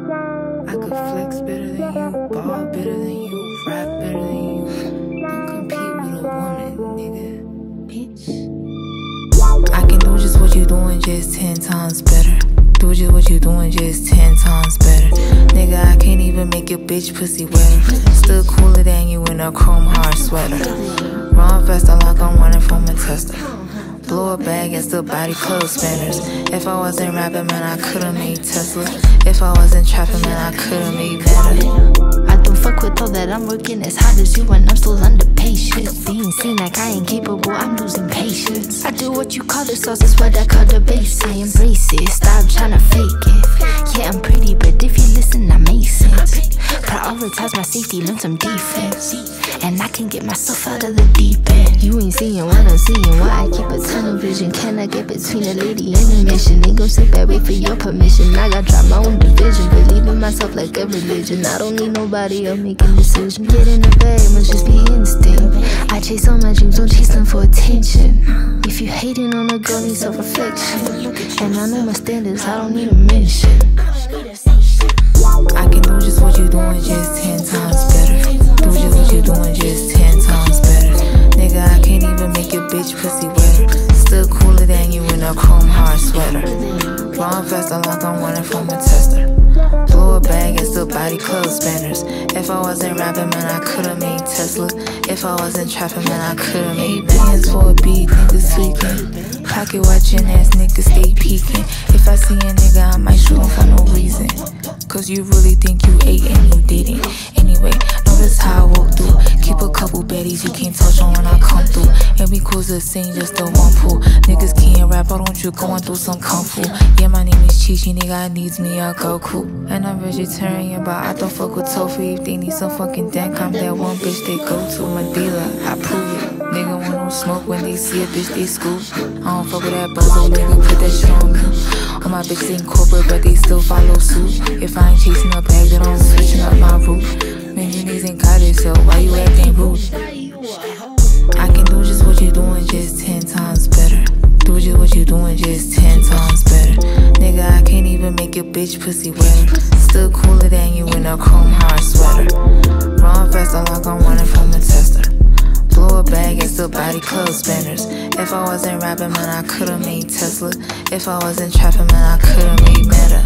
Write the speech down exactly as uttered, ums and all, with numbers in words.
I could flex better than you, ball better than you, rap better than you. Don't compete with a woman, nigga, bitch. I can do just what you doing, just ten times better. Do just what you doing, just ten times better. Nigga, I can't even make your bitch pussy wetter. Still cooler than you in a chrome hard sweater. Run faster like I'm running from a tester. Blow a bag and still body clothes spinners. If I wasn't rapping, man, I could've made Tesla. If I wasn't trapping, man, I could've made better. I don't fuck with all that, I'm working as hard as you and I'm still under patience. Being seen like I ain't capable, I'm losing patience. I do what you call the sauce, that's what I call the base. I embrace it, stop tryna fake it. Yeah, I'm pretty, but if you listen, I make sense. Prioritize my safety, learn some defense, and I can get myself out of the deep end. You ain't seeing what I'm seeing, why I keep a tunnel vision. Can I get between a lady and a mission? Ain't gon' sit back, wait for your permission. I got drop my own division, believe in myself like a religion. I don't need nobody else making decisions. Get in the bag, must just be instinct. I chase all my dreams, don't chase them for attention. If you hating on a girl, need self-reflection. And I know my standards, I don't need a mention. I can do just what you doing, just ten times better. Do just what you doing, just ten times better. Nigga, I can't even make your bitch pussy wetter. Still cooler than you in a chrome hard sweater. Run faster like I'm running from a tester. Blow a bag and still body clothes spinners. If I wasn't rapping, man, I could've made Tesla. If I wasn't trapping, man, I could've made bands for a beat, niggas tweaking. Pocket watching ass niggas stay peeking. If I see a nigga, I might shoot him for no reason. Cause you really think you ate and you didn't. Anyway, notice how I walk through. Keep a couple baddies you can't touch on when I come through. And we cruise the scene just the one pool. Niggas can't rap, why don't you going through some kung fu? Yeah, my name is Chi Chi, nigga, I needs me a Goku. And I'm vegetarian, but I don't fuck with tofu. If they need some fucking dank, I'm that one bitch they go to. My dealer, I prove it. Nigga want no smoke when they see a bitch they scoop. I don't fuck with that buzzo, nigga, put that shit on me. All my bitches ain't corporate, but they still follow suit. If I ain't chasing a bag, then I'm switching up my route. Man, you niggas ain't got it, so why you acting rude? I can do just what you doing, just ten times better. Do just what you doing, just ten times better. Nigga, I can't even make your bitch pussy wetter. Still cooler than you in a chrome hard sweater. Run faster like I'm running from a tester. Blow a bag and still body clothes spinners. If I wasn't rapping, man, I could've made Tesla. If I wasn't trapping, man, I could've made Meta.